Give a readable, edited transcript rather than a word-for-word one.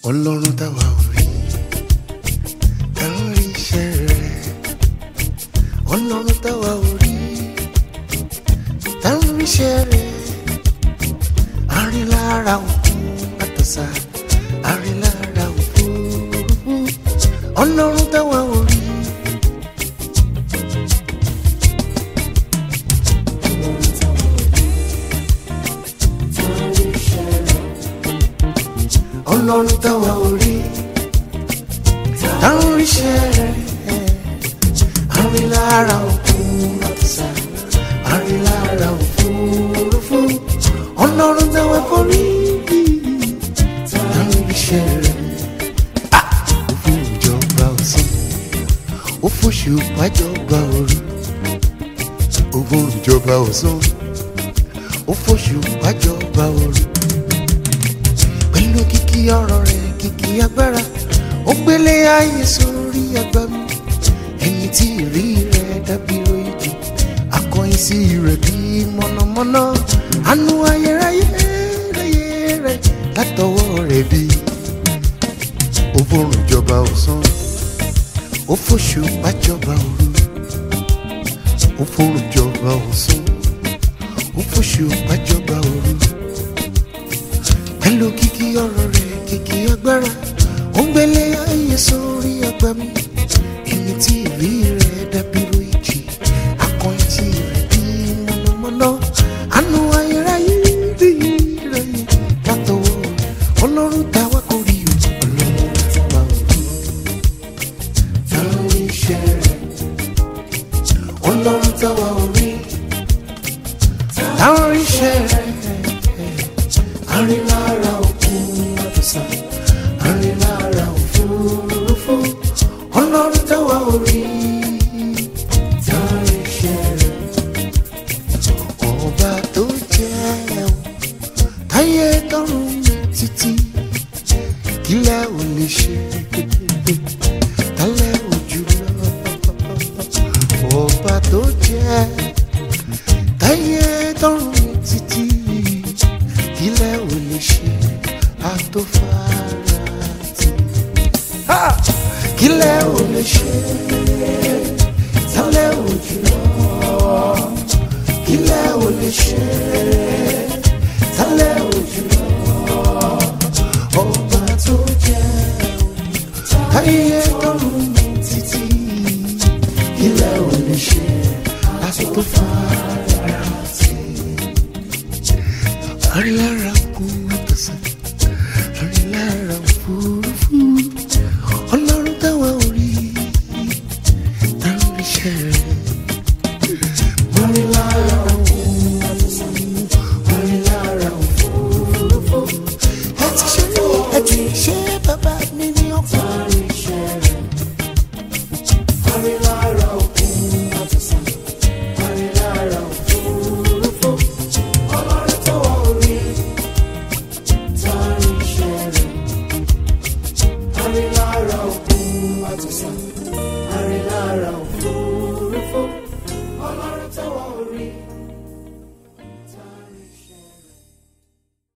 Ọlọ́run táwa ò rí tá ń rí iṣẹ́ rẹ̀. Ọlọ́run táwa ò rí tá ń rí iṣẹ́ rẹ̀. Àrílára òkun àtọ̀sà, àrílára òfurufú. Ọlọ́run táwa ò rí. Ọlọ́run táwa ò rí tá ń ríṣẹ́ rẹ̀. Àrílára òkun àtọ̀sà, àrílára òfurufú. Ọlọ́run táwa kò rí tá ń ríṣẹ́ rẹ̀. Ó fún ìjọba ọ̀sán, ó fòṣù pàjọba òru. Ó fún ìjọba ọ̀sán, ó fòṣù pàjọba òru. Pẹ̀lú kìkì ọ̀rọ̀ rẹ̀, kìkì agbára, ó gbélé ayé sórí agbami. Ẹni tí ìrí rẹ̀ dàbí ìjì, akọ̀yìn sí rẹ̀ bí mọ̀nàmọ́ná. Àánú ayérayé rẹ̀ látọwọ́ rẹ̀ bí. Ó fòrùn jọba ọ̀sán, ó fòṣù pàjọba òru. Ó fòrùn jọba ọ̀sán, ó fòṣù pàjọba òru. Pẹ̀lú kìkì ọ̀rọ̀ rẹ̀, kìkì agbára, ó ń gbélé ayé sórí agbami. Ẹni tí ìrí rẹ̀ dàbí ìjì, akọ̀yìn sí rẹ̀ bí mọ̀nàmọ́ná. Àánú ayérayé rẹ̀ látọwọ́ Ọlọ́run táwa kò rí o. Ọlọ́run táwa ò rí tá ń rí iṣẹ́ rẹ̀. Ọlọ́run táwa ò rí tá ń rí iṣẹ́ rẹ̀. Àrílára òkun àtọ̀sà, àrílára òfurufú. Ọlọ́run táwa ò rí tá ń rí iṣẹ́ rẹ̀. Ọba tó jẹ́ o táyé tọ̀run títí, kílẹ̀ ò lè ṣe tálẹ̀ ojú lọ. Ọba tó jẹ́ táyé tọ̀run títí, kílẹ̀ ò lè ṣe àtòfarati. Kílẹ̀ ò lè ṣe tálẹ̀ ojú lọ. Kílẹ̀ ò lè ṣe tálẹ̀ ojú lọ. Ọba tó jẹ́ táyé tọ̀run títí, kílẹ̀ ò lè ṣe àtòfarati. Àrílára òkun àtọ̀sà, àrílára òfurufú. Ọlọ́run táwa ò rí tá ń ríṣẹ́ rẹ̀. Àrílára òkun àtọ̀sà, àrílára òfurufú. Ẹ ti ṣe bàbá mi ní ọ̀pọ̀ àríṣẹ́ rẹ̀. Àrílára òkun àtọ̀sà, àrílára òfurufú. Ọlọ́run táwa ò rí tá ń ríṣẹ́ rẹ̀. Àrílára òkun àtọ̀sà, àrílára